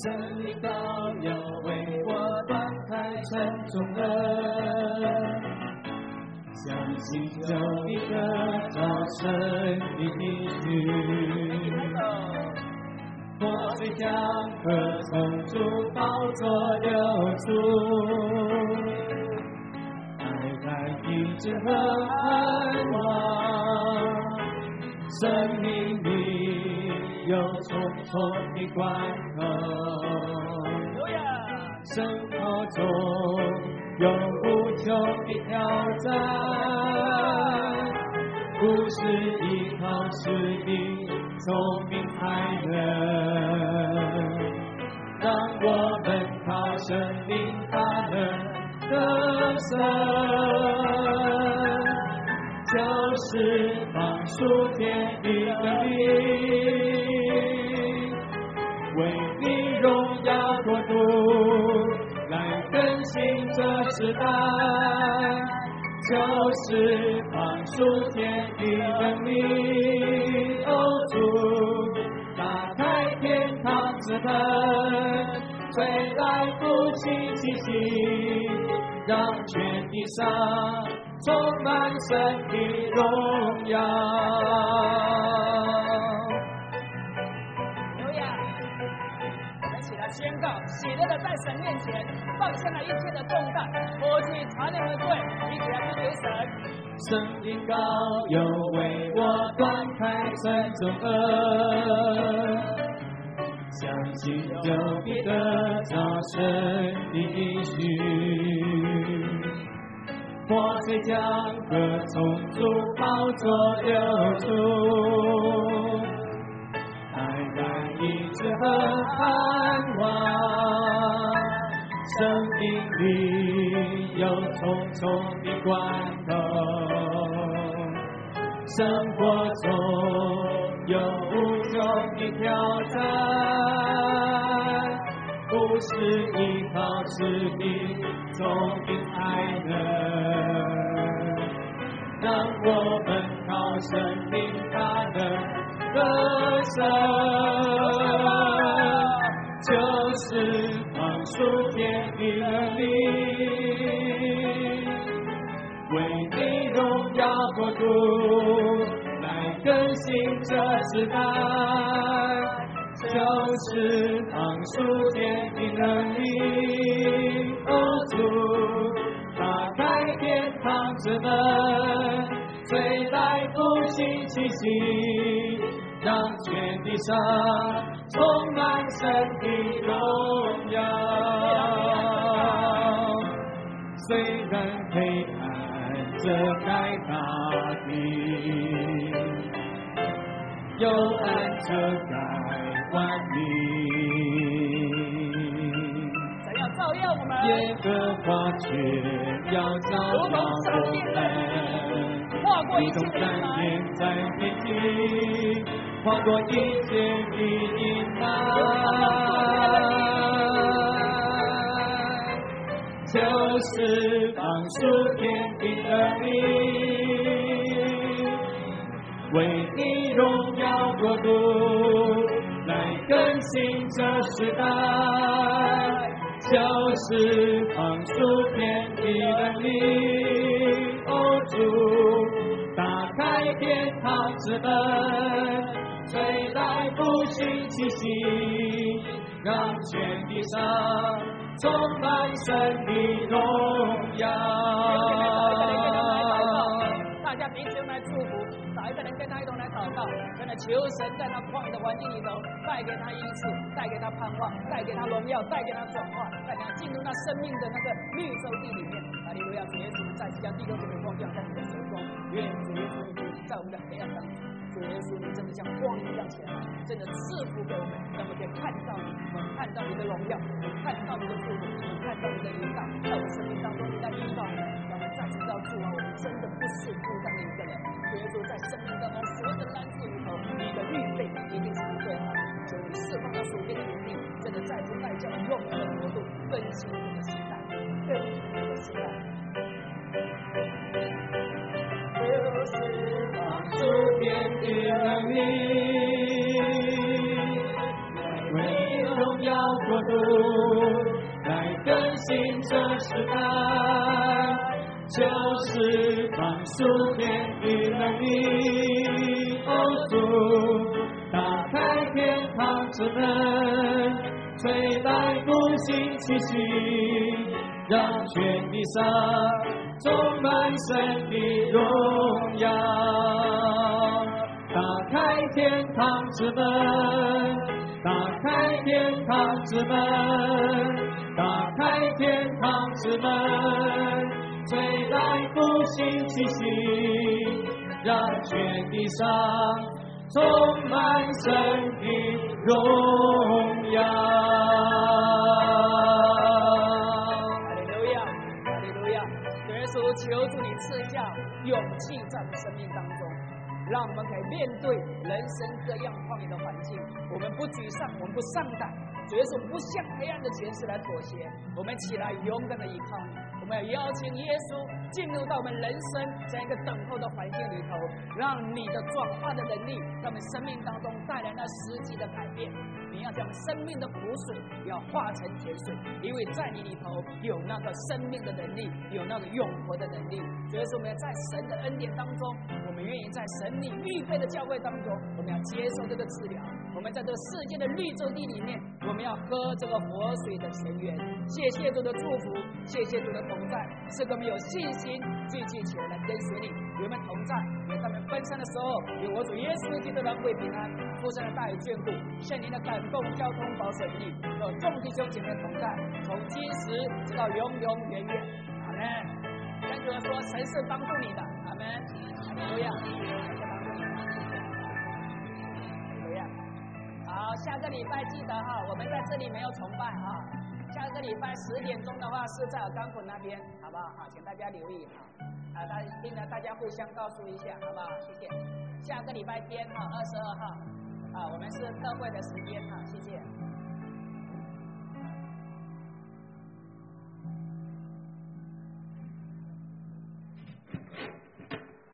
神的膏药为我断开沉重的，相信就必得着神的应许。我虽江河从主宝座流出，爱在一直和盼望，生命里有重重的关口，生活中有无穷的挑战，不是依靠实力聪明才能，让我们靠生命大能得胜，就是放属天的能力，为你荣耀国度来更新这时代，就是放属天的能力。哦主，打开天堂之门，吹来福气气息，让全地上充满神的荣耀。 刘亚，我们起来宣告，喜乐的在神面前放下了一切的重担，脱去残留的罪，一起来追求神。 神的膏油为我断开沉重恶，相信就必得着神的应许。破碎江河从主宝座流出，爱在一直和盼望，生命里有重重的关口，生活中有无穷的挑战，不是依靠实力聪明才能，让我们靠生命大能得胜，就是放属天的能力，为你荣耀国度来更新这时代，就是放属天的能力。哦主，打开天堂之门，吹来福气气息，让全地上充满神的荣耀。虽然黑暗遮盖大地，幽暗遮盖万民， 神要照耀我们， 耶和华却要照耀我们， 跨过一切如同闪的电在天际，跨过一切的阴霾，就是放属天的能力，为你荣耀国度来更新这时代，就是放属天的能力。哦主，打开天堂之门，吹来福气气息，让全地上充满神的荣耀。 大家彼此用来祝福，找一个人跟他一同来祷告，真的求神在那旷野的环境里头带给他医治，带给他盼望，带给他荣耀，带给他转化，带给他进入那生命的那个绿洲地里面。哈利路亚！主耶稣，再次将弟兄姊妹光降在你的手中，愿主耶稣在我们的黑暗当中，主耶稣你真的像光一样起来，真的赐福给我们，让我们可以看到你，我们看到你的荣耀，我们看到你的祝福，我们看到你的引导，在我们生命当中你在引导我们，让我们再次知道主啊，我们真的不是孤单的一个人。主耶稣在生命当中所有的难处里头，你的预备一定是最好的，求你释放那属天的能力，真的再次带教永恒的国度更新我们的时代，更新我们的时代。 就是放属天的能力，为你荣耀国这时代，就是放属天的能力。哦，主，打开天堂之门，吹来复兴气息，让全地上充满神的荣耀。打开天堂之门，打开天堂之门，打开天堂之门，吹来复兴气息，让全地上充满神的荣耀。 哈利路亚，哈利路亚！耶稣，求主你赐下勇气在我们生命当中，让我们可以面对人生各样旷野的环境，我们不沮丧，我们不上胆。主耶稣，不向黑暗的权势来妥协，我们起来勇敢的依靠你。我们要邀请耶稣进入到我们人生这样一个等候的环境里头，让你的转化的能力在我们生命当中带来那实际的改变。你要将生命的苦水要化成甜水，因为在你里头有那个生命的能力，有那个永活的能力。主耶稣，我们要在神的恩典当中，我们愿意在神你预备的教会当中，我们要接受这个治疗。我们在这个世界的绿洲地里面，我们要喝这个活水的泉源。谢谢主的祝福，谢谢主的同在，是给我们有信心聚集起来跟随你，与我们同在。也在我们分散的时候，有我主耶稣基督的恩惠平安，父神的大与眷顾，圣灵的感动交通保守你，有众弟兄姐妹同在，从今时直到永永远远。阿们。跟主说，神是帮助你的。阿们。哈利路亚。好，下个礼拜记得哈，我们在这里没有崇拜哈。下个礼拜10点钟的话是在尔冈埔那边，好不好？好，请大家留意哈。听了大家互相告诉一下，好不好？谢谢。下个礼拜天哈，22号，我们是特会的时间哈，谢谢。